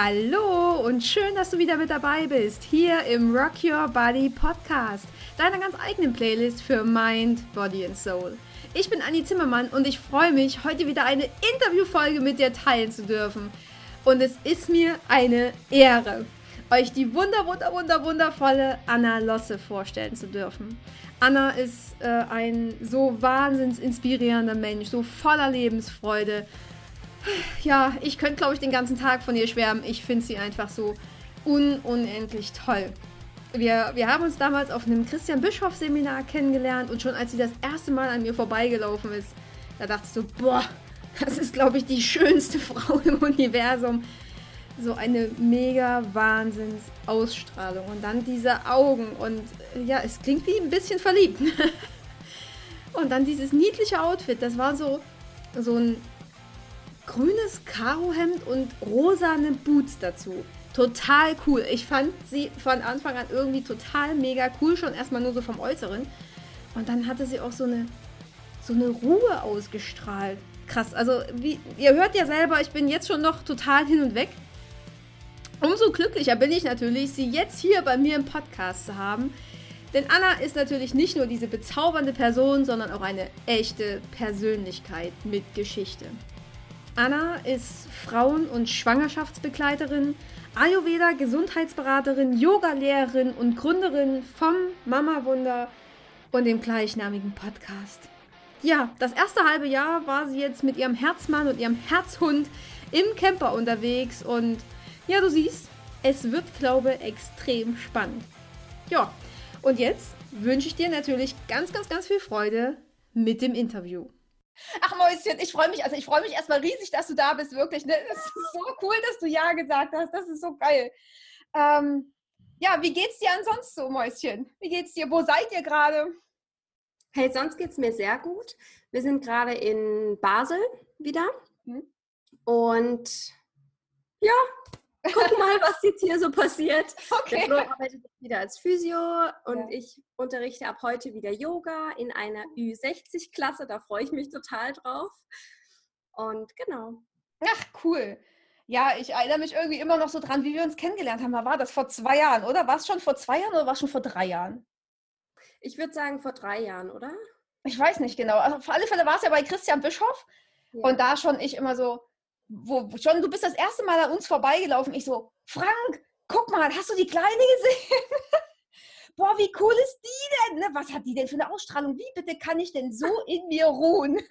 Hallo und schön, dass du wieder mit dabei bist, hier im Rock Your Body Podcast, deiner ganz eigenen Playlist für Mind, Body and Soul. Ich bin Anni Zimmermann und ich freue mich, heute wieder eine Interviewfolge mit dir teilen zu dürfen. Und es ist mir eine Ehre, euch die wundervolle Anna Losse vorstellen zu dürfen. Anna ist ein so wahnsinns inspirierender Mensch, so voller Lebensfreude. Ja, ich könnte, glaube ich, den ganzen Tag von ihr schwärmen. Ich finde sie einfach so unendlich toll. Wir haben uns damals auf einem Christian-Bischoff-Seminar kennengelernt und schon als sie das erste Mal an mir vorbeigelaufen ist, da dachte ich so, boah, das ist, glaube ich, die schönste Frau im Universum. So eine mega Wahnsinns-Ausstrahlung und dann diese Augen und ja, es klingt wie ein bisschen verliebt. Und dann dieses niedliche Outfit, das war so ein grünes Karohemd und rosane Boots dazu. Total cool. Ich fand sie von Anfang an irgendwie total mega cool, schon erstmal nur so vom Äußeren. Und dann hatte sie auch so eine Ruhe ausgestrahlt. Krass, also ihr hört ja selber, ich bin jetzt schon noch total hin und weg. Umso glücklicher bin ich natürlich, sie jetzt hier bei mir im Podcast zu haben. Denn Anna ist natürlich nicht nur diese bezaubernde Person, sondern auch eine echte Persönlichkeit mit Geschichte. Anna ist Frauen- und Schwangerschaftsbegleiterin, Ayurveda-Gesundheitsberaterin, Yoga-Lehrerin und Gründerin vom Mama Wunder und dem gleichnamigen Podcast. Ja, das erste halbe Jahr war sie jetzt mit ihrem Herzmann und ihrem Herzhund im Camper unterwegs und ja, du siehst, es wird, glaube ich, extrem spannend. Ja, und jetzt wünsche ich dir natürlich ganz viel Freude mit dem Interview. Ach Mäuschen, ich freue mich erstmal riesig, dass du da bist, wirklich. Ne? Es ist so cool, dass du Ja gesagt hast, das ist so geil. Ja, wie geht's dir ansonsten so, Mäuschen? Wie geht's dir? Wo seid ihr gerade? Hey, sonst geht's mir sehr gut. Wir sind gerade in Basel wieder und ja, gucken mal, was jetzt hier so passiert. Okay. Der Flo arbeitet wieder als Physio und ich unterrichte ab heute wieder Yoga in einer Ü60-Klasse. Da freue ich mich total drauf. Und genau. Ach, cool. Ja, ich erinnere mich irgendwie immer noch so dran, wie wir uns kennengelernt haben. War das vor 2 Jahren, oder? War es schon vor 2 Jahren oder war es schon vor 3 Jahren? Ich würde sagen vor 3 Jahren, oder? Ich weiß nicht genau. Also auf alle Fälle war es ja bei Christian Bischoff. Ja. Und da schon ich immer so, du bist das erste Mal an uns vorbeigelaufen. Ich so, Frank, guck mal, hast du die Kleine gesehen? Boah, wie cool ist die denn? Ne? Was hat die denn für eine Ausstrahlung? Wie bitte kann ich denn so in mir ruhen?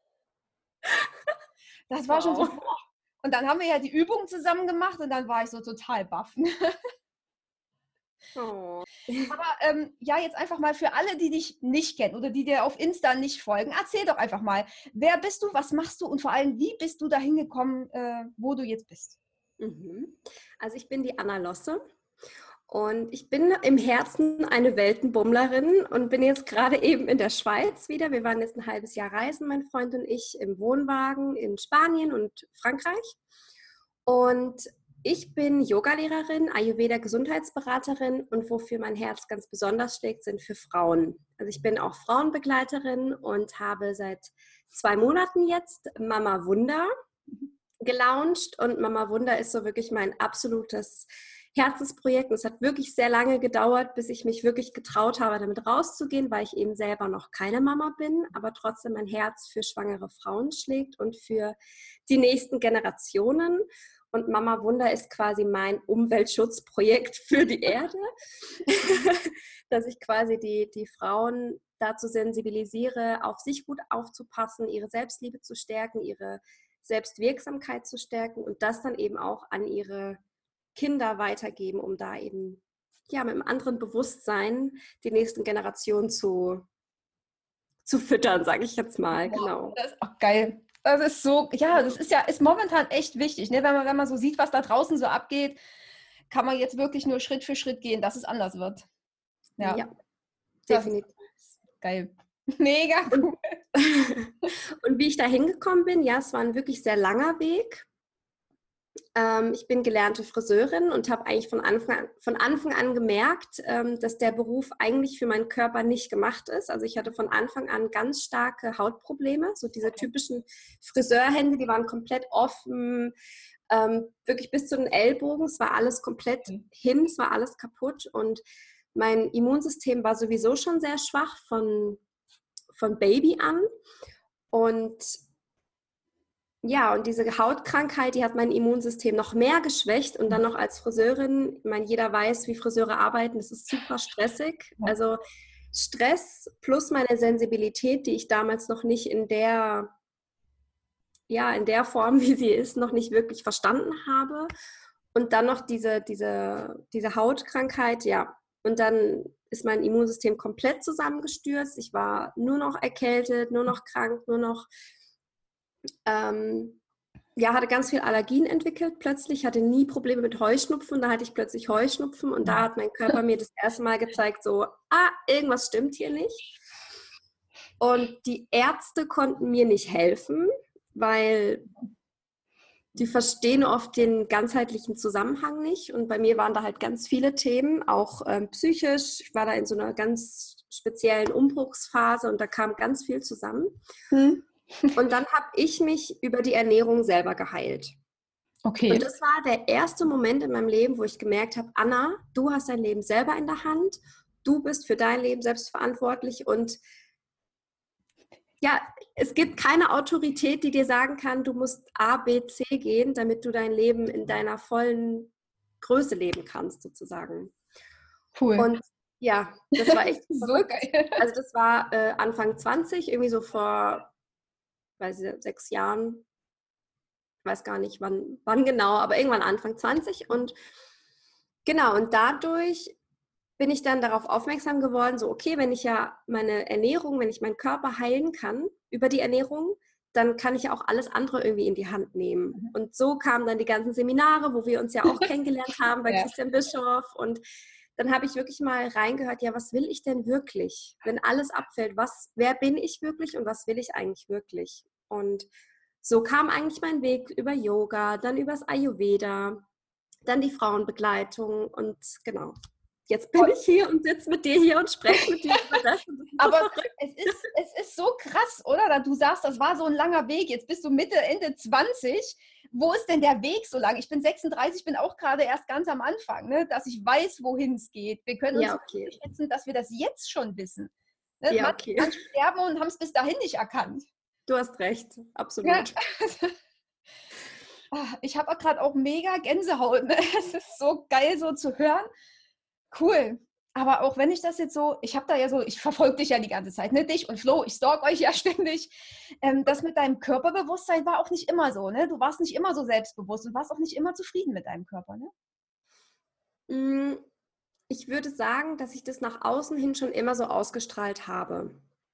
Das war schon so. Boah. Und dann haben wir ja die Übung zusammen gemacht und dann war ich so total baff. Oh. Aber ja, jetzt einfach mal für alle, die dich nicht kennen oder die dir auf Insta nicht folgen, erzähl doch einfach mal, wer bist du, was machst du und vor allem, wie bist du dahin gekommen, wo du jetzt bist? Also ich bin die Anna Losse und ich bin im Herzen eine Weltenbummlerin und bin jetzt gerade eben in der Schweiz wieder. Wir waren jetzt ein halbes Jahr reisen, mein Freund und ich, im Wohnwagen in Spanien und Frankreich. Und ich bin Yogalehrerin, Ayurveda-Gesundheitsberaterin und wofür mein Herz ganz besonders schlägt, sind für Frauen. Also ich bin auch Frauenbegleiterin und habe seit 2 Monaten jetzt Mama Wunder gelauncht. Und Mama Wunder ist so wirklich mein absolutes Herzensprojekt. Und es hat wirklich sehr lange gedauert, bis ich mich wirklich getraut habe, damit rauszugehen, weil ich eben selber noch keine Mama bin, aber trotzdem mein Herz für schwangere Frauen schlägt und für die nächsten Generationen. Und Mama Wunder ist quasi mein Umweltschutzprojekt für die Erde, dass ich quasi die Frauen dazu sensibilisiere, auf sich gut aufzupassen, ihre Selbstliebe zu stärken, ihre Selbstwirksamkeit zu stärken und das dann eben auch an ihre Kinder weitergeben, um da eben ja, mit einem anderen Bewusstsein die nächsten Generationen zu füttern, sage ich jetzt mal. Wow, genau. Das ist auch geil. Das ist so, ja, ist momentan echt wichtig, ne? Wenn man so sieht, was da draußen so abgeht, kann man jetzt wirklich nur Schritt für Schritt gehen, dass es anders wird. Ja, definitiv. Geil. Mega cool. Und wie ich da hingekommen bin, ja, es war ein wirklich sehr langer Weg. Ich bin gelernte Friseurin und habe eigentlich von Anfang an gemerkt, dass der Beruf eigentlich für meinen Körper nicht gemacht ist. Also ich hatte von Anfang an ganz starke Hautprobleme, so diese typischen Friseurhände, die waren komplett offen, wirklich bis zu den Ellbogen. Es war alles komplett hin, es war alles kaputt und mein Immunsystem war sowieso schon sehr schwach von Baby an. Und ja, und diese Hautkrankheit, die hat mein Immunsystem noch mehr geschwächt und dann noch als Friseurin, ich meine, jeder weiß, wie Friseure arbeiten, das ist super stressig. Also Stress plus meine Sensibilität, die ich damals noch nicht in der Form, wie sie ist, noch nicht wirklich verstanden habe. Und dann noch diese Hautkrankheit, ja. Und dann ist mein Immunsystem komplett zusammengestürzt. Ich war nur noch erkältet, nur noch krank, nur noch hatte ganz viel Allergien entwickelt plötzlich, hatte nie Probleme mit Heuschnupfen, da hatte ich plötzlich Heuschnupfen und da hat mein Körper mir das erste Mal gezeigt, so, irgendwas stimmt hier nicht. Und die Ärzte konnten mir nicht helfen, weil die verstehen oft den ganzheitlichen Zusammenhang nicht und bei mir waren da halt ganz viele Themen, auch psychisch, ich war da in so einer ganz speziellen Umbruchsphase und da kam ganz viel zusammen. Und dann habe ich mich über die Ernährung selber geheilt. Okay. Und das war der erste Moment in meinem Leben, wo ich gemerkt habe, Anna, du hast dein Leben selber in der Hand, du bist für dein Leben selbst verantwortlich und ja, es gibt keine Autorität, die dir sagen kann, du musst A, B, C gehen, damit du dein Leben in deiner vollen Größe leben kannst, sozusagen. Cool. Und ja, das war echt so geil. Also das war Anfang 20, irgendwie so vor 6 Jahren, ich weiß gar nicht wann genau, aber irgendwann Anfang 20 und genau, und dadurch bin ich dann darauf aufmerksam geworden, so okay, wenn ich ja meine Ernährung, wenn ich meinen Körper heilen kann über die Ernährung, dann kann ich ja auch alles andere irgendwie in die Hand nehmen. Und so kamen dann die ganzen Seminare, wo wir uns ja auch kennengelernt haben bei Christian Bischoff und dann habe ich wirklich mal reingehört, ja, was will ich denn wirklich? Wenn alles abfällt, wer bin ich wirklich und was will ich eigentlich wirklich? Und so kam eigentlich mein Weg über Yoga, dann übers Ayurveda, dann die Frauenbegleitung und genau. Jetzt bin ich hier und sitze mit dir hier und spreche mit dir über das. Aber es ist so krass, oder? Du sagst, das war so ein langer Weg. Jetzt bist du Ende 20. Wo ist denn der Weg so lang? Ich bin 36, bin auch gerade erst ganz am Anfang, ne? Dass ich weiß, wohin es geht. Wir können uns schätzen, dass wir das jetzt schon wissen. Ne? Ja, Manche sterben und haben es bis dahin nicht erkannt. Du hast recht, absolut. Ja. Ich habe gerade auch mega Gänsehaut. Ne? Es ist so geil, so zu hören. Cool. Aber auch wenn ich das jetzt so, ich verfolge dich ja die ganze Zeit, ne? Dich und Flo, ich stalk euch ja ständig. Das mit deinem Körperbewusstsein war auch nicht immer so, ne? Du warst nicht immer so selbstbewusst und warst auch nicht immer zufrieden mit deinem Körper, ne? Ich würde sagen, dass ich das nach außen hin schon immer so ausgestrahlt habe.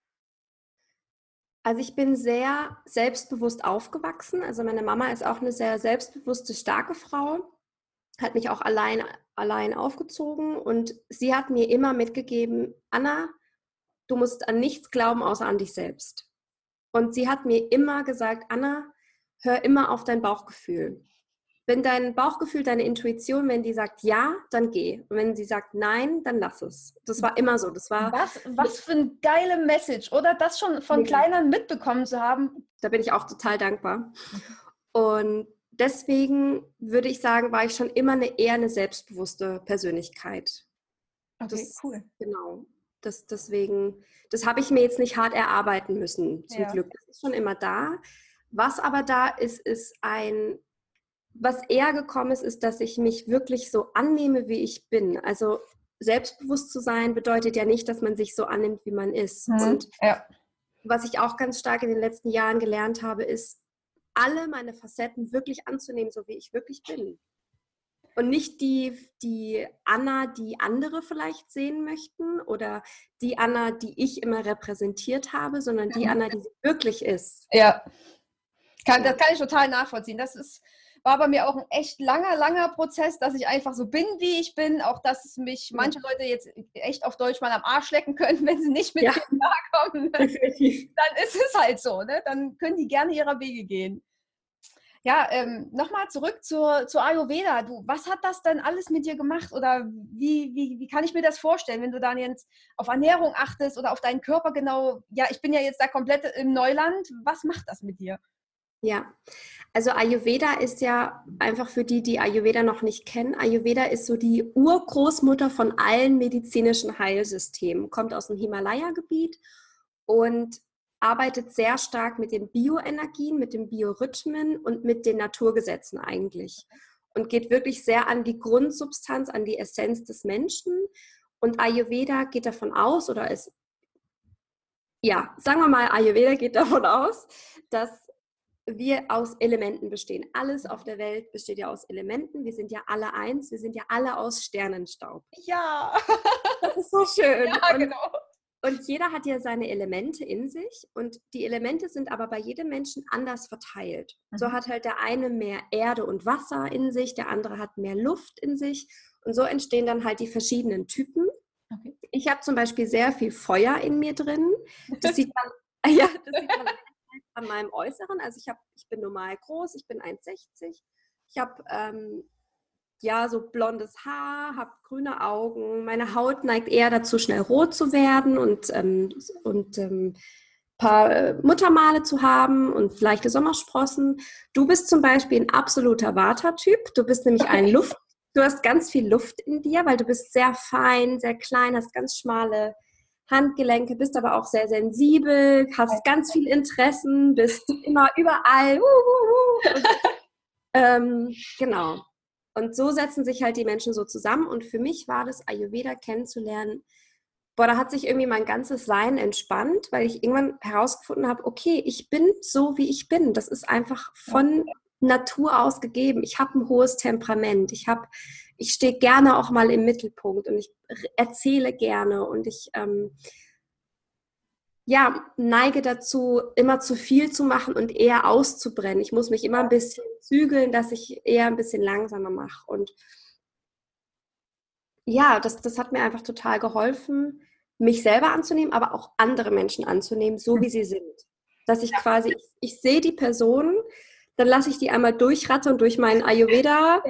Also ich bin sehr selbstbewusst aufgewachsen. Also meine Mama ist auch eine sehr selbstbewusste, starke Frau, hat mich auch allein aufgezogen und sie hat mir immer mitgegeben, Anna, du musst an nichts glauben, außer an dich selbst. Und sie hat mir immer gesagt, Anna, hör immer auf dein Bauchgefühl. Wenn dein Bauchgefühl, deine Intuition, wenn die sagt ja, dann geh. Und wenn sie sagt nein, dann lass es. Das war immer so. Das war was für eine geile Message, oder? Das schon von klein an mitbekommen zu haben. Da bin ich auch total dankbar. Und deswegen würde ich sagen, war ich schon immer eher eine selbstbewusste Persönlichkeit. Okay, cool. Genau. Deswegen, das habe ich mir jetzt nicht hart erarbeiten müssen, zum Glück. Das ist schon immer da. Was aber da ist, was eher gekommen ist, dass ich mich wirklich so annehme, wie ich bin. Also selbstbewusst zu sein bedeutet ja nicht, dass man sich so annimmt, wie man ist. Und was ich auch ganz stark in den letzten Jahren gelernt habe, ist, alle meine Facetten wirklich anzunehmen, so wie ich wirklich bin. Und nicht die Anna, die andere vielleicht sehen möchten oder die Anna, die ich immer repräsentiert habe, sondern die Anna, die sie wirklich ist. Ja, das kann ich total nachvollziehen. War bei mir auch ein echt langer Prozess, dass ich einfach so bin, wie ich bin. Auch, dass mich manche Leute jetzt echt auf Deutsch mal am Arsch lecken können, wenn sie nicht mit mir klarkommen. Definitiv. Dann ist es halt so. Ne? Dann können die gerne ihrer Wege gehen. Ja, nochmal zurück zur Ayurveda. Was hat das denn alles mit dir gemacht? Oder wie kann ich mir das vorstellen, wenn du dann jetzt auf Ernährung achtest oder auf deinen Körper genau? Ja, ich bin ja jetzt da komplett im Neuland. Was macht das mit dir? Ja, also Ayurveda ist ja einfach für die, die Ayurveda noch nicht kennen. Ayurveda ist so die Urgroßmutter von allen medizinischen Heilsystemen, kommt aus dem Himalaya-Gebiet und arbeitet sehr stark mit den Bioenergien, mit den Biorhythmen und mit den Naturgesetzen eigentlich. Und geht wirklich sehr an die Grundsubstanz, an die Essenz des Menschen. Und Ayurveda geht davon aus, oder ist, ja, sagen wir mal, Ayurveda geht davon aus, dass wir aus Elementen bestehen. Alles auf der Welt besteht ja aus Elementen. Wir sind ja alle eins. Wir sind ja alle aus Sternenstaub. Ja, Das ist so schön. ja, genau. Und jeder hat ja seine Elemente in sich. Und die Elemente sind aber bei jedem Menschen anders verteilt. So hat halt der eine mehr Erde und Wasser in sich, der andere hat mehr Luft in sich. Und so entstehen dann halt die verschiedenen Typen. Okay. Ich habe zum Beispiel sehr viel Feuer in mir drin. Das sieht man, ja, das sieht man an meinem Äußeren. Also ich bin normal groß, ich bin 1,60. Ich habe ja so blondes Haar, habe grüne Augen. Meine Haut neigt eher dazu, schnell rot zu werden und paar Muttermale zu haben und leichte Sommersprossen. Du bist zum Beispiel ein absoluter Vata-Typ. Du bist nämlich du hast ganz viel Luft in dir, weil du bist sehr fein, sehr klein, hast ganz schmale Handgelenke, bist aber auch sehr sensibel, hast ganz viele Interessen, bist immer überall. Genau. Und so setzen sich halt die Menschen so zusammen. Und für mich war das, Ayurveda kennenzulernen, da hat sich irgendwie mein ganzes Sein entspannt, weil ich irgendwann herausgefunden habe, okay, ich bin so, wie ich bin. Das ist einfach von Natur aus gegeben. Ich habe ein hohes Temperament. Ich stehe gerne auch mal im Mittelpunkt und ich erzähle gerne und ich neige dazu, immer zu viel zu machen und eher auszubrennen. Ich muss mich immer ein bisschen zügeln, dass ich eher ein bisschen langsamer mache. Und ja, das hat mir einfach total geholfen, mich selber anzunehmen, aber auch andere Menschen anzunehmen, so wie sie sind. Dass ich quasi, ich sehe die Person, dann lasse ich die einmal durchrattern durch meinen Ayurveda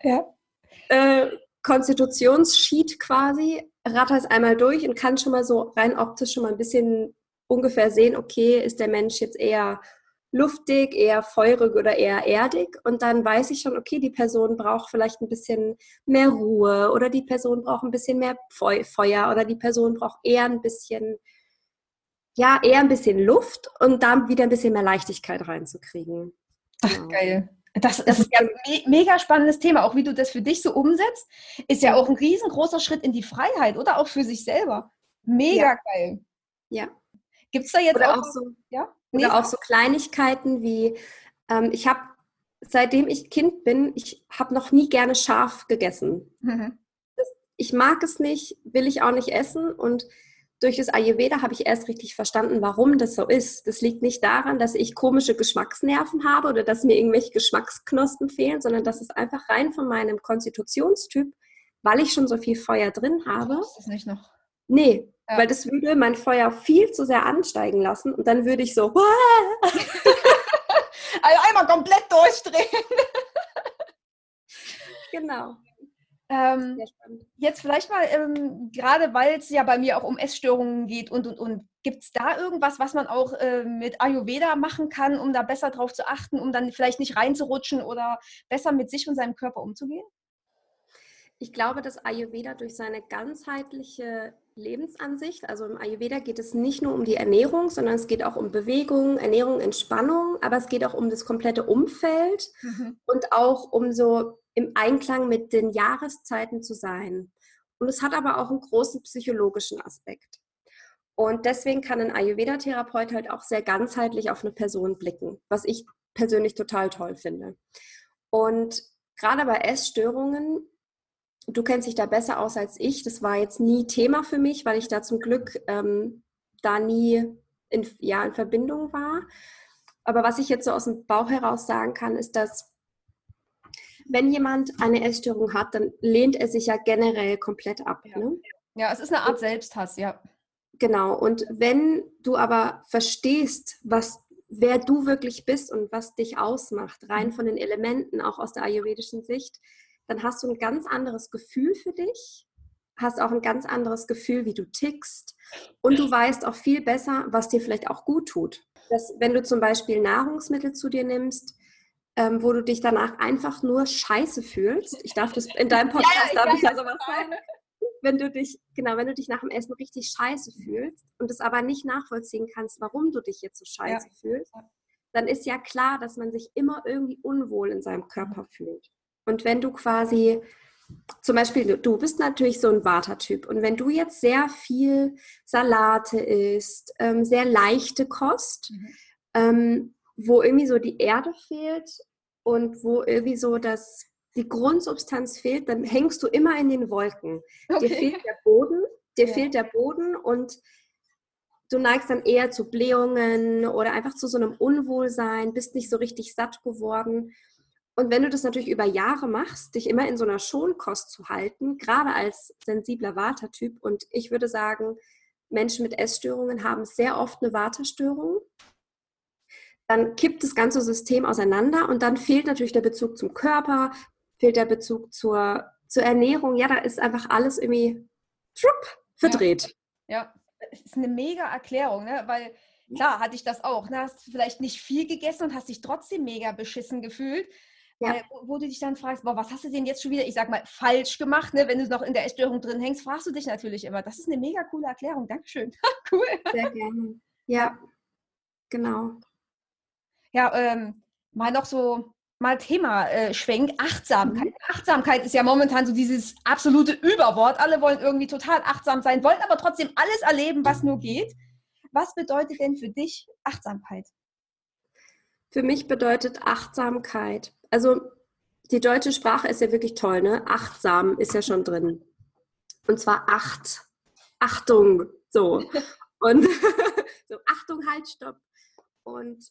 Konstitutionssheet quasi, ratter es einmal durch und kann schon mal so rein optisch schon mal ein bisschen ungefähr sehen, okay, ist der Mensch jetzt eher luftig, eher feurig oder eher erdig? Und dann weiß ich schon, okay, die Person braucht vielleicht ein bisschen mehr Ruhe oder die Person braucht ein bisschen mehr Feuer oder die Person braucht eher ein bisschen Luft und dann wieder ein bisschen mehr Leichtigkeit reinzukriegen. Ach, geil. Das ist ja ein mega spannendes Thema, auch wie du das für dich so umsetzt, ist ja auch ein riesengroßer Schritt in die Freiheit oder auch für sich selber. Mega geil. Ja. Gibt es da jetzt auch so, oder auch so Kleinigkeiten wie, seitdem ich Kind bin, ich habe noch nie gerne scharf gegessen. Mhm. Ich mag es nicht, will ich auch nicht essen und durch das Ayurveda habe ich erst richtig verstanden, warum das so ist. Das liegt nicht daran, dass ich komische Geschmacksnerven habe oder dass mir irgendwelche Geschmacksknospen fehlen, sondern das ist einfach rein von meinem Konstitutionstyp, weil ich schon so viel Feuer drin habe. Ist das nicht noch? Nee, weil das würde mein Feuer viel zu sehr ansteigen lassen und dann würde ich so also einmal komplett durchdrehen. Genau. Jetzt vielleicht mal, gerade weil es ja bei mir auch um Essstörungen geht und. Gibt es da irgendwas, was man auch mit Ayurveda machen kann, um da besser drauf zu achten, um dann vielleicht nicht reinzurutschen oder besser mit sich und seinem Körper umzugehen? Ich glaube, dass Ayurveda durch seine ganzheitliche Lebensansicht, also im Ayurveda geht es nicht nur um die Ernährung, sondern es geht auch um Bewegung, Ernährung, Entspannung, aber es geht auch um das komplette Umfeld und auch um so im Einklang mit den Jahreszeiten zu sein. Und es hat aber auch einen großen psychologischen Aspekt. Und deswegen kann ein Ayurveda-Therapeut halt auch sehr ganzheitlich auf eine Person blicken, was ich persönlich total toll finde. Und gerade bei Essstörungen, du kennst dich da besser aus als ich, das war jetzt nie Thema für mich, weil ich da zum Glück da nie in Verbindung war. Aber was ich jetzt so aus dem Bauch heraus sagen kann, ist, dass wenn jemand eine Essstörung hat, dann lehnt er sich ja generell komplett ab. Ja, ne? Ja, es ist eine Art Selbsthass, ja. Genau, und wenn du aber verstehst, wer du wirklich bist und was dich ausmacht, rein von den Elementen, auch aus der ayurvedischen Sicht, dann hast du ein ganz anderes Gefühl für dich hast auch ein ganz anderes Gefühl, wie du tickst und du weißt auch viel besser, was dir vielleicht auch gut tut. Wenn du zum Beispiel Nahrungsmittel zu dir nimmst, wo du dich danach einfach nur scheiße fühlst. Ich darf das in deinem Podcast, darf ich ja sowas sagen. Wenn du dich nach dem Essen richtig scheiße fühlst und es aber nicht nachvollziehen kannst, warum du dich jetzt so scheiße fühlst, dann ist ja klar, dass man sich immer irgendwie unwohl in seinem Körper fühlt. Und wenn du quasi, zum Beispiel, du bist natürlich so ein Vata-Typ und wenn du jetzt sehr viel Salate isst, sehr leichte Kost, wo irgendwie so die Erde fehlt und wo irgendwie so die Grundsubstanz fehlt, dann hängst du immer in den Wolken. Okay. Dir fehlt der Boden und du neigst dann eher zu Blähungen oder einfach zu so einem Unwohlsein, bist nicht so richtig satt geworden. Und wenn du das natürlich über Jahre machst, dich immer in so einer Schonkost zu halten, gerade als sensibler Vata-Typ, und ich würde sagen, Menschen mit Essstörungen haben sehr oft eine Vata-Störung, dann kippt das ganze System auseinander und dann fehlt natürlich der Bezug zum Körper, fehlt der Bezug zur Ernährung. Ja, da ist einfach alles irgendwie verdreht. Ja, es ist eine mega Erklärung, ne? Weil klar hatte ich das auch. Ne? Hast vielleicht nicht viel gegessen und hast dich trotzdem mega beschissen gefühlt. Weil, wo du dich dann fragst, boah, was hast du denn jetzt schon wieder, ich sag mal, falsch gemacht, ne? Wenn du noch in der Essstörung drin hängst, fragst du dich natürlich immer. Das ist eine mega coole Erklärung. Dankeschön. Cool. Sehr gerne. Ja, genau. Ja, mal noch so, mal Thema Schwenk, Achtsamkeit. Achtsamkeit ist ja momentan so dieses absolute Überwort. Alle wollen irgendwie total achtsam sein, wollen aber trotzdem alles erleben, was nur geht. Was bedeutet denn für dich Achtsamkeit? Für mich bedeutet Achtsamkeit, also die deutsche Sprache ist ja wirklich toll, ne? Achtsam ist ja schon drin. Und zwar Achtung, so. Und so, Achtung, halt, stopp. Und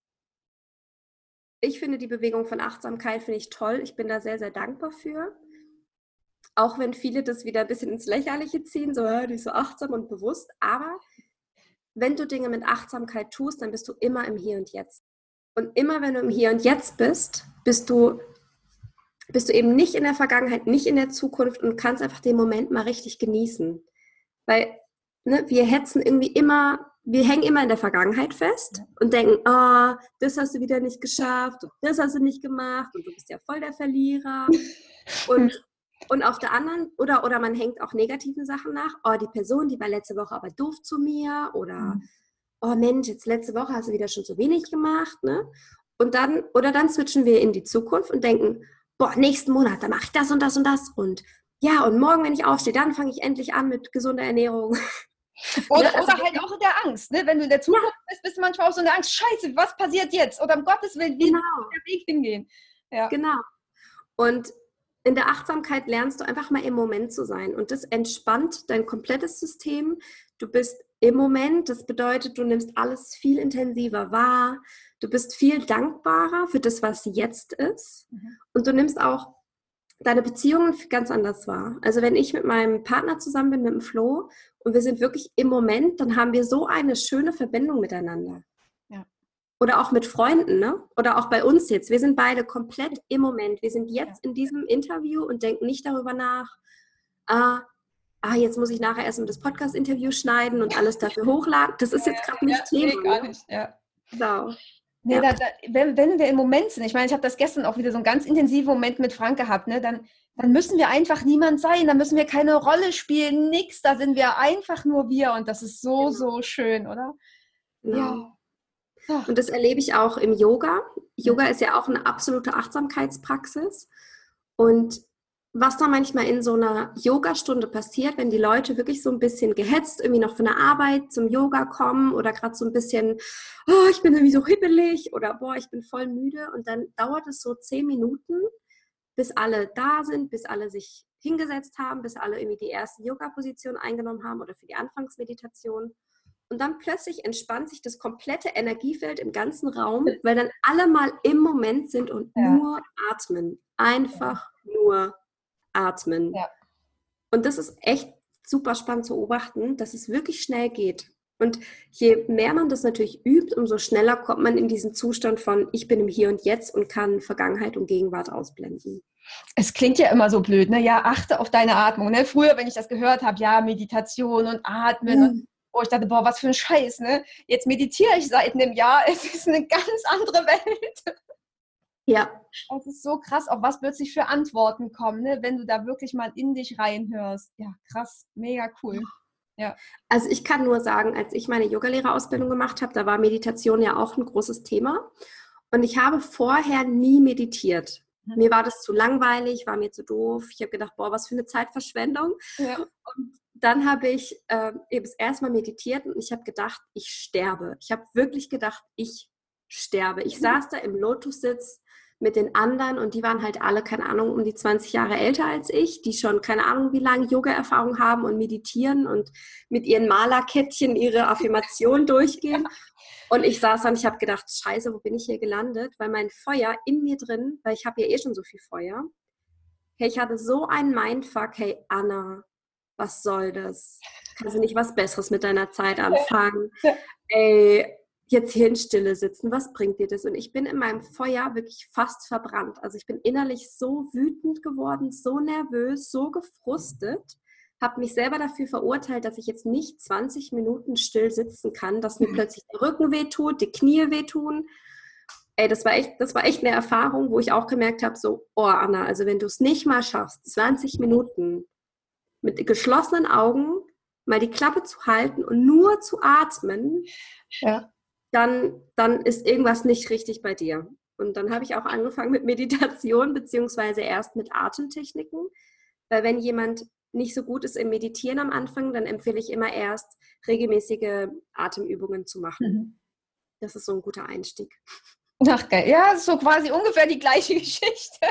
ich finde die Bewegung von Achtsamkeit, finde ich toll. Ich bin da sehr, sehr dankbar für. Auch wenn viele das wieder ein bisschen ins Lächerliche ziehen, so, die ist so achtsam und bewusst. Aber wenn du Dinge mit Achtsamkeit tust, dann bist du immer im Hier und Jetzt. Und immer wenn du im Hier und Jetzt bist, bist du eben nicht in der Vergangenheit, nicht in der Zukunft und kannst einfach den Moment mal richtig genießen. Weil wir hängen immer in der Vergangenheit fest und denken, das hast du wieder nicht geschafft und das hast du nicht gemacht und du bist ja voll der Verlierer. Und auf der anderen, oder man hängt auch negativen Sachen nach, die Person, die war letzte Woche aber doof zu mir oder Mensch, jetzt letzte Woche hast du wieder schon so wenig gemacht, ne? Und dann switchen wir in die Zukunft und denken, nächsten Monat, da mache ich das und das und das und ja, und morgen, wenn ich aufstehe, dann fange ich endlich an mit gesunder Ernährung. Oder halt auch in der Angst, ne? Wenn du in der Zukunft bist du manchmal auch so in der Angst, scheiße, was passiert jetzt? Oder um Gottes Willen, wie soll der Weg hingehen? Ja. Genau. Und in der Achtsamkeit lernst du einfach mal im Moment zu sein und das entspannt dein komplettes System. Du bist im Moment, das bedeutet, du nimmst alles viel intensiver wahr, du bist viel dankbarer für das, was jetzt ist und du nimmst auch deine Beziehungen ganz anders wahr. Also wenn ich mit meinem Partner zusammen bin, mit dem Flo und wir sind wirklich im Moment, dann haben wir so eine schöne Verbindung miteinander. Ja. Oder auch mit Freunden, ne? Oder auch bei uns jetzt. Wir sind beide komplett im Moment. Wir sind jetzt in diesem Interview und denken nicht darüber nach, jetzt muss ich nachher erst mal das Podcast-Interview schneiden und alles dafür hochladen. Das ist jetzt gerade nicht Thema. Nee, gar nicht. Ja. So. Nee, wenn wir im Moment sind, ich meine, ich habe das gestern auch wieder so einen ganz intensiven Moment mit Frank gehabt, ne? Dann müssen wir einfach niemand sein, dann müssen wir keine Rolle spielen, nix, da sind wir einfach nur wir und das ist so, so schön, oder? Genau. Ja. Und das erlebe ich auch im Yoga. Yoga ist ja auch eine absolute Achtsamkeitspraxis und was da manchmal in so einer Yogastunde passiert, wenn die Leute wirklich so ein bisschen gehetzt irgendwie noch von der Arbeit zum Yoga kommen oder gerade so ein bisschen, ich bin irgendwie so hibbelig oder ich bin voll müde und dann dauert es so 10 Minuten, bis alle da sind, bis alle sich hingesetzt haben, bis alle irgendwie die erste Yoga-Position eingenommen haben oder für die Anfangsmeditation. Und dann plötzlich entspannt sich das komplette Energiefeld im ganzen Raum, weil dann alle mal im Moment sind und nur atmen. Einfach nur atmen. Ja. Und das ist echt super spannend zu beobachten, dass es wirklich schnell geht. Und je mehr man das natürlich übt, umso schneller kommt man in diesen Zustand von ich bin im Hier und Jetzt und kann Vergangenheit und Gegenwart ausblenden. Es klingt ja immer so blöd, ne? Ja, achte auf deine Atmung. Ne? Früher, wenn ich das gehört habe, ja, Meditation und Atmen. Und, oh, ich dachte, boah, was für ein Scheiß. Ne? Jetzt meditiere ich seit einem Jahr. Es ist eine ganz andere Welt. Ja. Es ist so krass, auch was plötzlich für Antworten kommen, ne? Wenn du da wirklich mal in dich reinhörst. Ja, krass, mega cool. Ja. Also ich kann nur sagen, als ich meine Yogalehrerausbildung gemacht habe, da war Meditation ja auch ein großes Thema. Und ich habe vorher nie meditiert. Mir war das zu langweilig, war mir zu doof. Ich habe gedacht, boah, was für eine Zeitverschwendung. Ja. Und dann habe ich eben das erste Mal meditiert und ich habe gedacht, ich sterbe. Ich habe wirklich gedacht, ich sterbe. Ich saß da im Lotussitz mit den anderen und die waren halt alle, keine Ahnung, um die 20 Jahre älter als ich, die schon keine Ahnung wie lange Yoga-Erfahrung haben und meditieren und mit ihren Malerkettchen ihre Affirmationen durchgehen. Und ich saß da und ich habe gedacht, scheiße, wo bin ich hier gelandet? Weil mein Feuer in mir drin, weil ich habe ja eh schon so viel Feuer, hey, ich hatte so einen Mindfuck, hey Anna, was soll das? Kannst du nicht was Besseres mit deiner Zeit anfangen? Ey, jetzt hier in Stille sitzen, was bringt dir das? Und ich bin in meinem Feuer wirklich fast verbrannt. Also ich bin innerlich so wütend geworden, so nervös, so gefrustet, habe mich selber dafür verurteilt, dass ich jetzt nicht 20 Minuten still sitzen kann, dass mir plötzlich der Rücken wehtut, die Knie wehtun. Ey, das war echt eine Erfahrung, wo ich auch gemerkt habe, so, oh Anna, also wenn du es nicht mal schaffst, 20 Minuten mit geschlossenen Augen mal die Klappe zu halten und nur zu atmen, Ja. dann ist irgendwas nicht richtig bei dir. Und dann habe ich auch angefangen mit Meditation, beziehungsweise erst mit Atemtechniken, weil wenn jemand nicht so gut ist im Meditieren am Anfang, dann empfehle ich immer erst regelmäßige Atemübungen zu machen. Das ist so ein guter Einstieg. Ach geil, ja, ist so quasi ungefähr die gleiche Geschichte.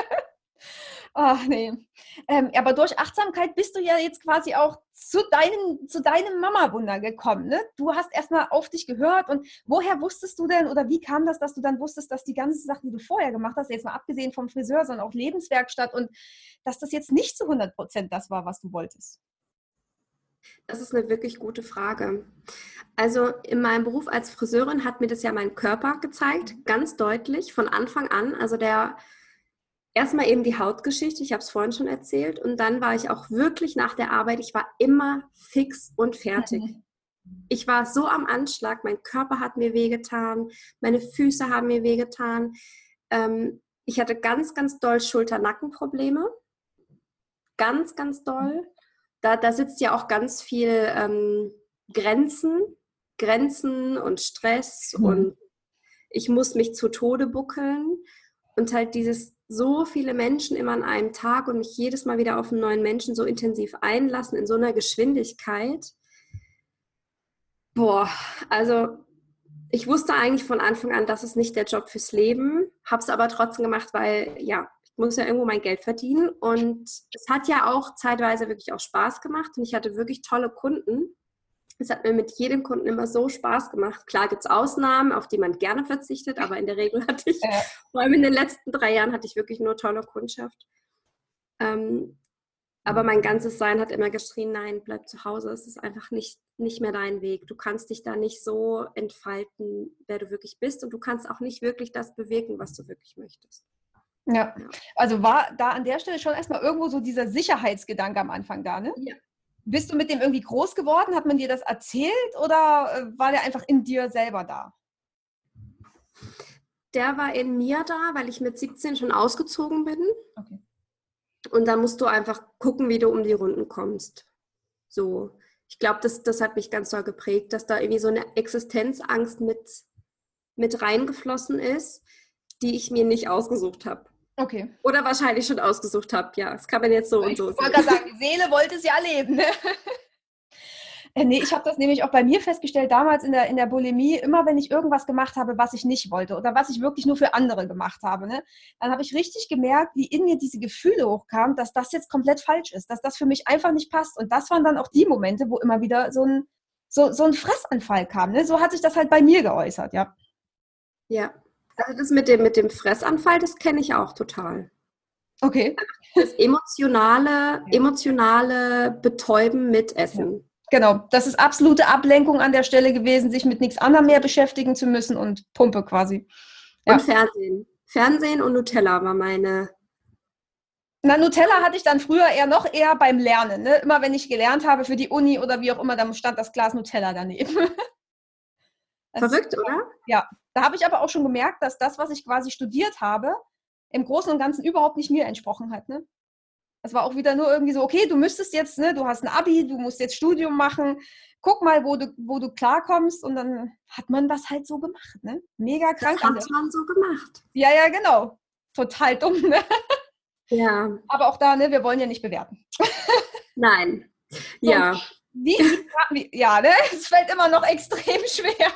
Ach nee. Aber durch Achtsamkeit bist du ja jetzt quasi auch zu deinem Mama-Wunder gekommen, ne? Du hast erstmal auf dich gehört und woher wusstest du denn oder wie kam das, dass du dann wusstest, dass die ganzen Sachen, die du vorher gemacht hast, jetzt mal abgesehen vom Friseur, sondern auch Lebenswerkstatt und dass das jetzt nicht zu 100% das war, was du wolltest? Das ist eine wirklich gute Frage. Also in meinem Beruf als Friseurin hat mir das ja mein Körper gezeigt, ganz deutlich von Anfang an. Also erstmal eben die Hautgeschichte, ich habe es vorhin schon erzählt. Und dann war ich auch wirklich nach der Arbeit, ich war immer fix und fertig. Ich war so am Anschlag, mein Körper hat mir wehgetan, meine Füße haben mir wehgetan. Ich hatte ganz, ganz doll Schulter-Nacken-Probleme. Ganz, ganz doll. Da sitzt ja auch ganz viel Grenzen und Stress und ich muss mich zu Tode buckeln und halt dieses so viele Menschen immer an einem Tag und mich jedes Mal wieder auf einen neuen Menschen so intensiv einlassen in so einer Geschwindigkeit. Boah, also ich wusste eigentlich von Anfang an, das ist nicht der Job fürs Leben, habe es aber trotzdem gemacht, weil ja, ich muss ja irgendwo mein Geld verdienen und es hat ja auch zeitweise wirklich auch Spaß gemacht und ich hatte wirklich tolle Kunden. Es hat mir mit jedem Kunden immer so Spaß gemacht. Klar gibt es Ausnahmen, auf die man gerne verzichtet, aber in der Regel hatte ich, vor allem in den letzten 3 Jahren, hatte ich wirklich nur tolle Kundschaft. Aber mein ganzes Sein hat immer geschrien, nein, bleib zu Hause, es ist einfach nicht mehr dein Weg. Du kannst dich da nicht so entfalten, wer du wirklich bist und du kannst auch nicht wirklich das bewirken, was du wirklich möchtest. Ja, also war da an der Stelle schon erstmal irgendwo so dieser Sicherheitsgedanke am Anfang da, ne? Ja. Bist du mit dem irgendwie groß geworden? Hat man dir das erzählt oder war der einfach in dir selber da? Der war in mir da, weil ich mit 17 schon ausgezogen bin. Okay. Und da musst du einfach gucken, wie du um die Runden kommst. So, ich glaube, das hat mich ganz doll geprägt, dass da irgendwie so eine Existenzangst mit reingeflossen ist, die ich mir nicht ausgesucht habe. Okay. Oder wahrscheinlich schon ausgesucht habe, ja. Das kann man jetzt so und so sehen. Ich wollte gerade sagen, die Seele wollte es ja leben, ne? Nee, ich habe das nämlich auch bei mir festgestellt, damals in der Bulimie, immer wenn ich irgendwas gemacht habe, was ich nicht wollte oder was ich wirklich nur für andere gemacht habe, ne, dann habe ich richtig gemerkt, wie in mir diese Gefühle hochkamen, dass das jetzt komplett falsch ist, dass das für mich einfach nicht passt. Und das waren dann auch die Momente, wo immer wieder so ein Fressanfall kam. Ne? So hat sich das halt bei mir geäußert, ja. Ja, also das mit dem Fressanfall, das kenne ich auch total. Okay. Das emotionale Betäuben mit Essen. Ja. Genau, das ist absolute Ablenkung an der Stelle gewesen, sich mit nichts anderem mehr beschäftigen zu müssen und Pumpe quasi. Ja. Und Fernsehen. Fernsehen und Nutella war meine Na, Nutella hatte ich dann früher noch eher beim Lernen. Ne? Immer wenn ich gelernt habe für die Uni oder wie auch immer, dann stand das Glas Nutella daneben. Verrückt, oder? Ja, da habe ich aber auch schon gemerkt, dass das, was ich quasi studiert habe, im Großen und Ganzen überhaupt nicht mir entsprochen hat. Ne? Das war auch wieder nur irgendwie so, okay, du müsstest jetzt, ne, du hast ein Abi, du musst jetzt Studium machen, guck mal, wo du klarkommst. Und dann hat man das halt so gemacht. Ne? Mega krank. Das hat man so gemacht. Ja, ja, genau. Total dumm, ne? Ja. Aber auch da, ne, wir wollen ja nicht bewerten. Nein. Ja. So, ja, ne? Es fällt immer noch extrem schwer.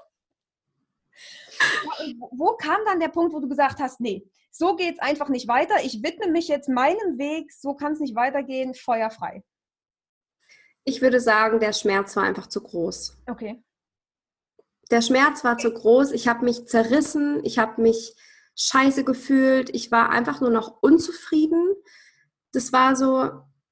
Wo kam dann der Punkt, wo du gesagt hast, nee, so geht es einfach nicht weiter, ich widme mich jetzt meinem Weg, so kann es nicht weitergehen, feuerfrei? Ich würde sagen, der Schmerz war einfach zu groß. Okay. Der Schmerz war zu groß, ich habe mich zerrissen, ich habe mich scheiße gefühlt, ich war einfach nur noch unzufrieden. Das war so,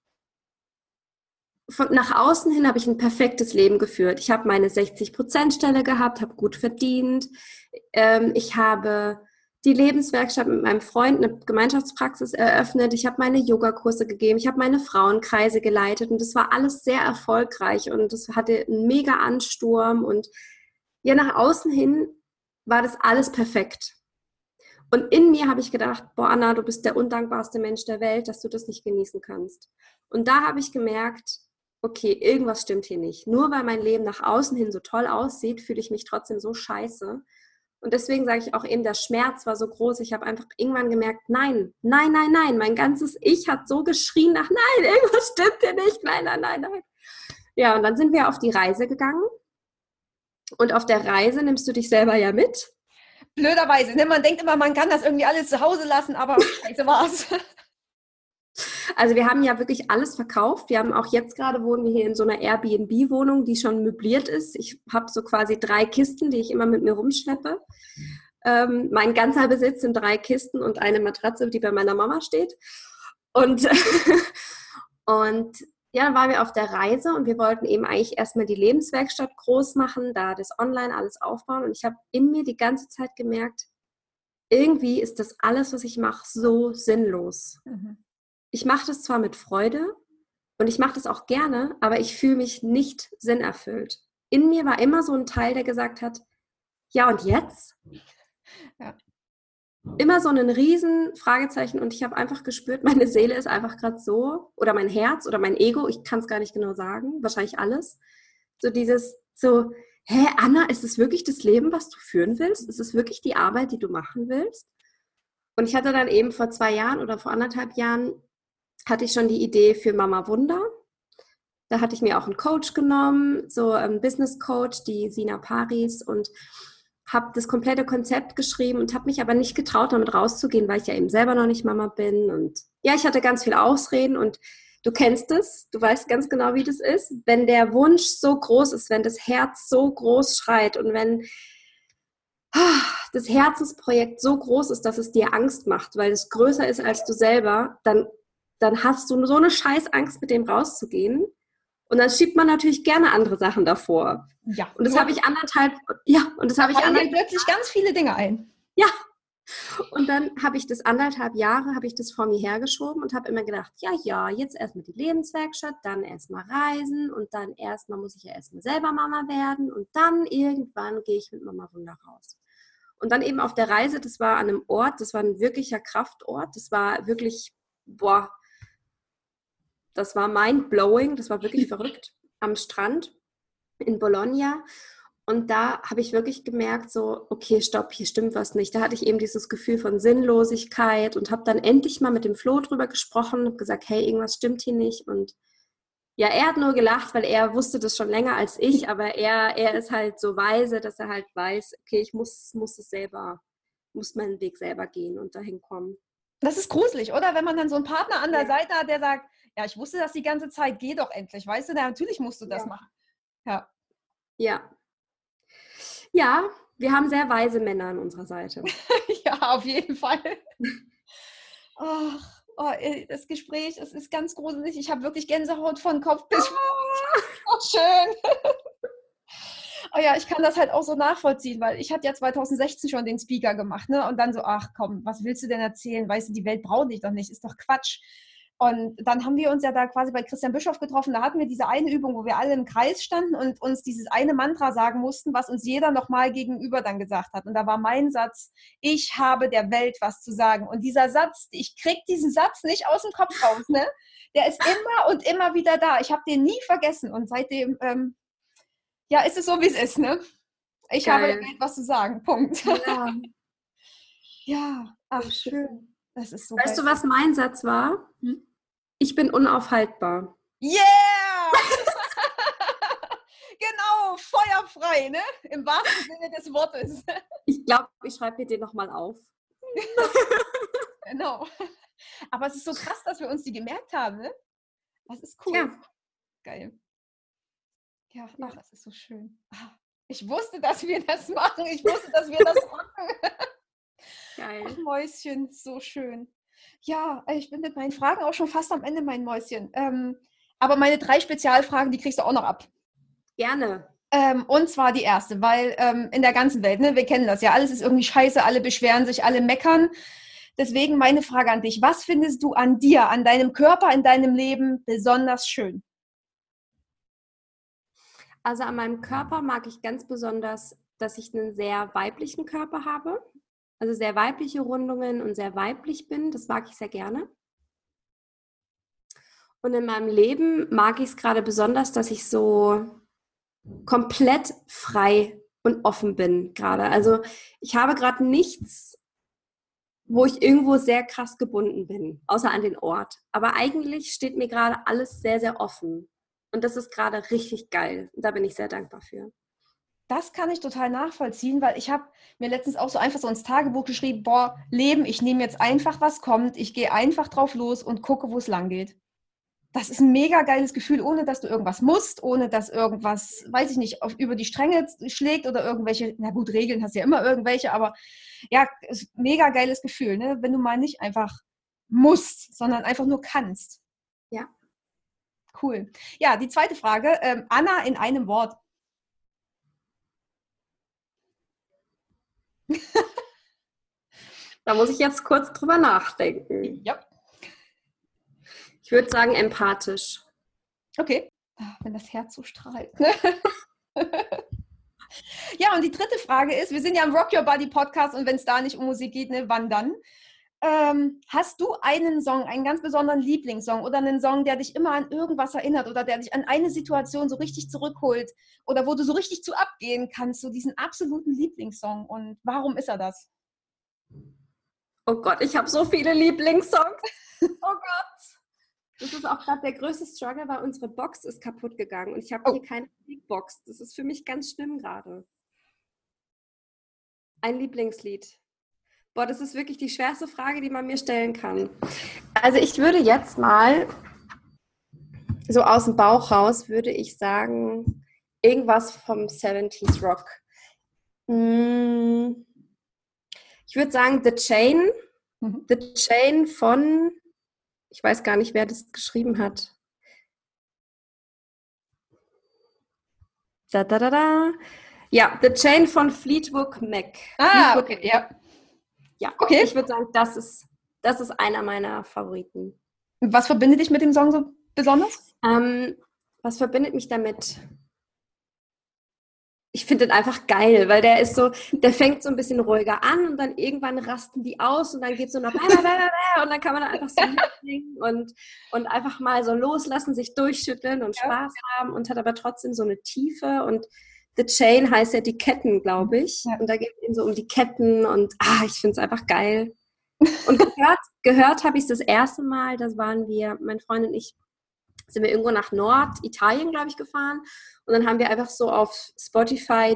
nach außen hin habe ich ein perfektes Leben geführt. Ich habe meine 60%-Stelle gehabt, habe gut verdient. Ich habe die Lebenswerkstatt mit meinem Freund, eine Gemeinschaftspraxis eröffnet. Ich habe meine Yogakurse gegeben. Ich habe meine Frauenkreise geleitet. Und das war alles sehr erfolgreich. Und das hatte einen mega Ansturm. Und ja, nach außen hin war das alles perfekt. Und in mir habe ich gedacht, boah, Anna, du bist der undankbarste Mensch der Welt, dass du das nicht genießen kannst. Und da habe ich gemerkt, okay, irgendwas stimmt hier nicht. Nur weil mein Leben nach außen hin so toll aussieht, fühle ich mich trotzdem so scheiße. Und deswegen sage ich auch eben, der Schmerz war so groß. Ich habe einfach irgendwann gemerkt, nein, nein, nein, nein. Mein ganzes Ich hat so geschrien nach, nein, irgendwas stimmt hier nicht. Nein, nein, nein, nein. Ja, und dann sind wir auf die Reise gegangen. Und auf der Reise nimmst du dich selber ja mit. Blöderweise, ne? Man denkt immer, man kann das irgendwie alles zu Hause lassen, aber scheiße war's. Also wir haben ja wirklich alles verkauft. Wir haben auch jetzt gerade, wohnen wir hier in so einer Airbnb-Wohnung, die schon möbliert ist. Ich habe so quasi 3 Kisten, die ich immer mit mir rumschleppe. Mein ganzer Besitz sind 3 Kisten und eine Matratze, die bei meiner Mama steht. Und ja, dann waren wir auf der Reise und wir wollten eben eigentlich erstmal die Lebenswerkstatt groß machen, da das online alles aufbauen. Und ich habe in mir die ganze Zeit gemerkt, irgendwie ist das alles, was ich mache, so sinnlos. Mhm. Ich mache das zwar mit Freude und ich mache das auch gerne, aber ich fühle mich nicht sinnerfüllt. In mir war immer so ein Teil, der gesagt hat, ja und jetzt? Ja. Immer so ein riesen Fragezeichen und ich habe einfach gespürt, meine Seele ist einfach gerade so, oder mein Herz oder mein Ego, ich kann es gar nicht genau sagen, wahrscheinlich alles. So dieses, so, hä, Anna, ist es wirklich das Leben, was du führen willst? Ist es wirklich die Arbeit, die du machen willst? Und ich hatte dann eben vor 2 Jahren oder vor 1,5 Jahren hatte ich schon die Idee für Mama Wunder. Da hatte ich mir auch einen Coach genommen, so einen Business Coach, die Sina Paris, und habe das komplette Konzept geschrieben und habe mich aber nicht getraut, damit rauszugehen, weil ich ja eben selber noch nicht Mama bin. Und ja, ich hatte ganz viel Ausreden und du kennst es, du weißt ganz genau, wie das ist. Wenn der Wunsch so groß ist, wenn das Herz so groß schreit und wenn das Herzensprojekt so groß ist, dass es dir Angst macht, weil es größer ist als du selber, dann hast du so eine Scheißangst, mit dem rauszugehen. Und dann schiebt man natürlich gerne andere Sachen davor. Ja. Und das habe ich plötzlich ganz viele Dinge ein. Ja. Und dann habe ich das 1,5 Jahre, habe ich das vor mir hergeschoben und habe immer gedacht, ja, jetzt erstmal die Lebenswerkstatt, dann erstmal reisen und dann muss ich ja erstmal selber Mama werden und dann irgendwann gehe ich mit Mama Wunder raus. Und dann eben auf der Reise, das war an einem Ort, das war ein wirklicher Kraftort, das war wirklich, das war mind-blowing, das war wirklich verrückt, am Strand in Bologna. Und da habe ich wirklich gemerkt, so, okay, stopp, hier stimmt was nicht. Da hatte ich eben dieses Gefühl von Sinnlosigkeit und habe dann endlich mal mit dem Flo drüber gesprochen, habe gesagt, hey, irgendwas stimmt hier nicht. Und ja, er hat nur gelacht, weil er wusste das schon länger als ich, aber er ist halt so weise, dass er halt weiß, okay, ich muss meinen Weg selber gehen und dahin kommen. Das ist gruselig, oder? Wenn man dann so einen Partner an der Seite hat, der sagt, ja, ich wusste das die ganze Zeit, geh doch endlich, weißt du, natürlich musst du das machen. Ja. Ja, wir haben sehr weise Männer an unserer Seite. Ja, auf jeden Fall. Das Gespräch, es ist ganz gruselig. Ich habe wirklich Gänsehaut von Kopf bis Fuß. Oh, schön. Oh ja, ich kann das halt auch so nachvollziehen, weil ich hatte ja 2016 schon den Speaker gemacht, ne? Und dann so, ach komm, was willst du denn erzählen? Weißt du, die Welt braucht dich doch nicht, ist doch Quatsch. Und dann haben wir uns ja da quasi bei Christian Bischoff getroffen. Da hatten wir diese eine Übung, wo wir alle im Kreis standen und uns dieses eine Mantra sagen mussten, was uns jeder nochmal gegenüber dann gesagt hat. Und da war mein Satz: Ich habe der Welt was zu sagen. Und dieser Satz, ich krieg diesen Satz nicht aus dem Kopf raus, ne? Der ist immer und immer wieder da. Ich habe den nie vergessen. Und seitdem, ja, ist es so, wie es ist, ne? Ich habe der Welt was zu sagen. Punkt. Ja. Ja, ach schön. Das ist so Weißt geil. du, was mein Satz war? Ich bin unaufhaltbar. Yeah! Genau, feuerfrei, ne? Im wahrsten Sinne des Wortes. Ich glaube, ich schreibe mir den nochmal auf. Genau. Aber es ist so krass, dass wir uns die gemerkt haben, ne? Das ist cool. Ja. Geil. Ja, ach, das ist so schön. Ich wusste, dass wir das machen. Ich wusste, dass wir das machen. Geil. Ach, Mäuschen, so schön. Ja, ich bin mit meinen Fragen auch schon fast am Ende, mein Mäuschen. Aber meine 3 Spezialfragen, die kriegst du auch noch ab. Gerne. Und zwar die erste, weil in der ganzen Welt, ne, wir kennen das ja, alles ist irgendwie scheiße, alle beschweren sich, alle meckern. Deswegen meine Frage an dich: Was findest du an dir, an deinem Körper, in deinem Leben besonders schön? Also an meinem Körper mag ich ganz besonders, dass ich einen sehr weiblichen Körper habe. Also sehr weibliche Rundungen und sehr weiblich bin. Das mag ich sehr gerne. Und in meinem Leben mag ich es gerade besonders, dass ich so komplett frei und offen bin gerade. Also ich habe gerade nichts, wo ich irgendwo sehr krass gebunden bin, außer an den Ort. Aber eigentlich steht mir gerade alles sehr, sehr offen. Und das ist gerade richtig geil. Und da bin ich sehr dankbar für. Das kann ich total nachvollziehen, weil ich habe mir letztens auch so einfach so ins Tagebuch geschrieben: Boah, Leben, ich nehme jetzt einfach, was kommt, ich gehe einfach drauf los und gucke, wo es lang geht. Das ist ein mega geiles Gefühl, ohne dass du irgendwas musst, ohne dass irgendwas, weiß ich nicht, über die Stränge schlägt oder irgendwelche, na gut, Regeln hast ja immer irgendwelche, aber ja, ist ein mega geiles Gefühl, ne? Wenn du mal nicht einfach musst, sondern einfach nur kannst. Ja. Cool. Ja, die zweite Frage, Anna in einem Wort. Da muss ich jetzt kurz drüber nachdenken. Ja. Ich würde sagen empathisch. Okay. Wenn das Herz so strahlt. Ne? Ja, und die dritte Frage ist, wir sind ja im Rock Your Body Podcast und wenn es da nicht um Musik geht, ne, wann dann? Hast du einen Song, einen ganz besonderen Lieblingssong oder einen Song, der dich immer an irgendwas erinnert oder der dich an eine Situation so richtig zurückholt oder wo du so richtig zu abgehen kannst, so diesen absoluten Lieblingssong, und warum ist er das? Oh Gott, ich habe so viele Lieblingssongs. Oh Gott. Das ist auch gerade der größte Struggle, weil unsere Box ist kaputt gegangen und ich habe hier keine Musikbox. Das ist für mich ganz schlimm gerade. Ein Lieblingslied. Boah, das ist wirklich die schwerste Frage, die man mir stellen kann. Also ich würde jetzt mal, so aus dem Bauch raus, würde ich sagen, irgendwas vom 70s Rock. Ich würde sagen The Chain. The Chain von, ich weiß gar nicht, wer das geschrieben hat. Ja, The Chain von Fleetwood Mac. Fleetwood Okay, ja. Ja, okay. Ich würde sagen, das ist einer meiner Favoriten. Was verbindet dich mit dem Song so besonders? Was verbindet mich damit? Ich finde den einfach geil, weil der fängt so ein bisschen ruhiger an und dann irgendwann rasten die aus und dann geht es so noch und dann kann man da einfach so mitsingen und einfach mal so loslassen, sich durchschütteln und Spaß haben und hat aber trotzdem so eine Tiefe. Und The Chain heißt ja die Ketten, glaube ich. Ja. Und da geht es eben so um die Ketten und ich finde es einfach geil. Und gehört habe ich es das erste Mal, das waren wir, mein Freund und ich, sind wir irgendwo nach Norditalien, glaube ich, gefahren. Und dann haben wir einfach so auf Spotify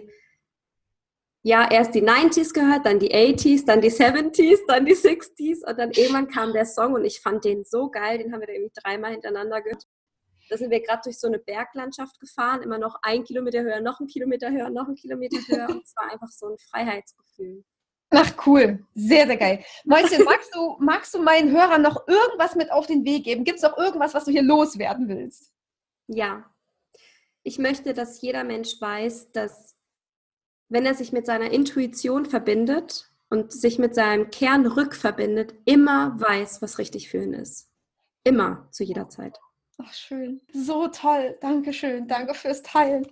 erst die 90s gehört, dann die 80s, dann die 70s, dann die 60s und dann irgendwann kam der Song und ich fand den so geil, den haben wir da irgendwie 3-mal hintereinander gehört. Da sind wir gerade durch so eine Berglandschaft gefahren, immer noch 1 Kilometer höher, noch 1 Kilometer höher, noch 1 Kilometer höher und es war einfach so ein Freiheitsgefühl. Ach, cool. Sehr, sehr geil. Mäuschen, magst du meinen Hörern noch irgendwas mit auf den Weg geben? Gibt es noch irgendwas, was du hier loswerden willst? Ja. Ich möchte, dass jeder Mensch weiß, dass wenn er sich mit seiner Intuition verbindet und sich mit seinem Kern rückverbindet, immer weiß, was richtig für ihn ist. Immer, zu jeder Zeit. Ach, schön. So toll. Dankeschön. Danke fürs Teilen.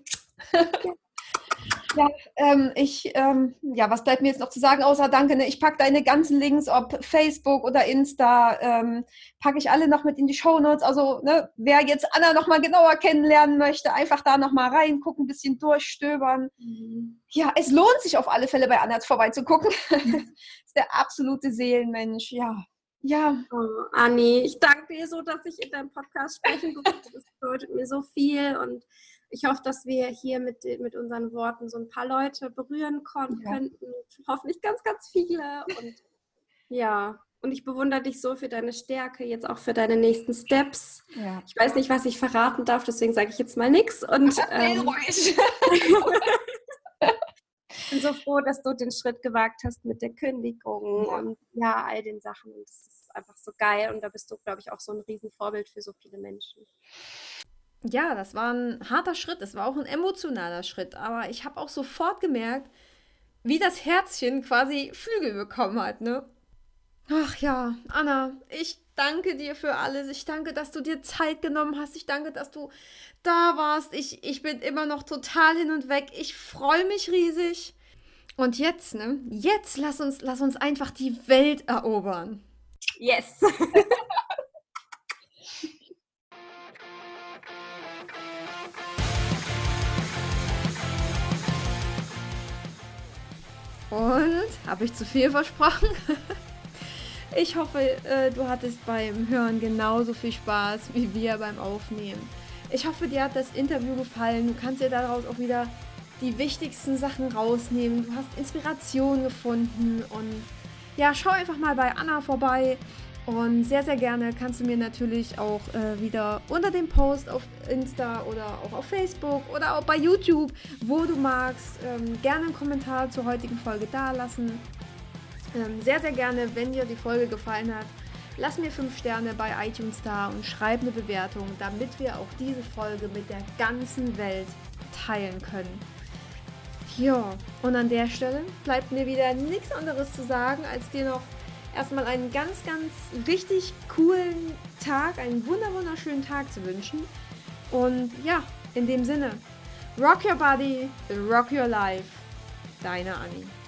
Ja, was bleibt mir jetzt noch zu sagen, außer danke, ne? Ich packe deine ganzen Links, ob Facebook oder Insta, packe ich alle noch mit in die Shownotes. Also, ne, wer jetzt Anna noch mal genauer kennenlernen möchte, einfach da noch mal reingucken, ein bisschen durchstöbern. Ja, es lohnt sich auf alle Fälle bei Anna vorbeizugucken. Ist der absolute Seelenmensch, ja. Ja. Oh, Anni, ich danke dir so, dass ich in deinem Podcast sprechen durfte. Das bedeutet mir so viel und ich hoffe, dass wir hier mit unseren Worten so ein paar Leute berühren könnten. Hoffentlich ganz, ganz viele. Und ja, und ich bewundere dich so für deine Stärke, jetzt auch für deine nächsten Steps. Ja. Ich weiß nicht, was ich verraten darf, deswegen sage ich jetzt mal nichts. Und ruhig. ich bin so froh, dass du den Schritt gewagt hast mit der Kündigung und ja, all den Sachen. Und das ist einfach so geil. Und da bist du, glaube ich, auch so ein Riesenvorbild für so viele Menschen. Ja, das war ein harter Schritt, es war auch ein emotionaler Schritt, aber ich habe auch sofort gemerkt, wie das Herzchen quasi Flügel bekommen hat, ne? Ach ja, Anna, ich danke dir für alles. Ich danke, dass du dir Zeit genommen hast. Ich danke, dass du da warst. Ich bin immer noch total hin und weg. Ich freue mich riesig. Und jetzt, ne? Jetzt lass uns einfach die Welt erobern. Yes! Und habe ich zu viel versprochen? Ich hoffe, du hattest beim Hören genauso viel Spaß wie wir beim Aufnehmen. Ich hoffe, dir hat das Interview gefallen. Du kannst dir daraus auch wieder die wichtigsten Sachen rausnehmen. Du hast Inspiration gefunden und ja, schau einfach mal bei Anna vorbei. Und sehr, sehr gerne kannst du mir natürlich auch wieder unter dem Post auf Insta oder auch auf Facebook oder auch bei YouTube, wo du magst, gerne einen Kommentar zur heutigen Folge dalassen. Sehr, sehr gerne, wenn dir die Folge gefallen hat, lass mir 5 Sterne bei iTunes da und schreib eine Bewertung, damit wir auch diese Folge mit der ganzen Welt teilen können. Ja, und an der Stelle bleibt mir wieder nichts anderes zu sagen, als dir noch erstmal einen ganz, ganz richtig coolen Tag, einen wunderschönen Tag zu wünschen. Und ja, in dem Sinne, rock your body, rock your life. Deine Anni.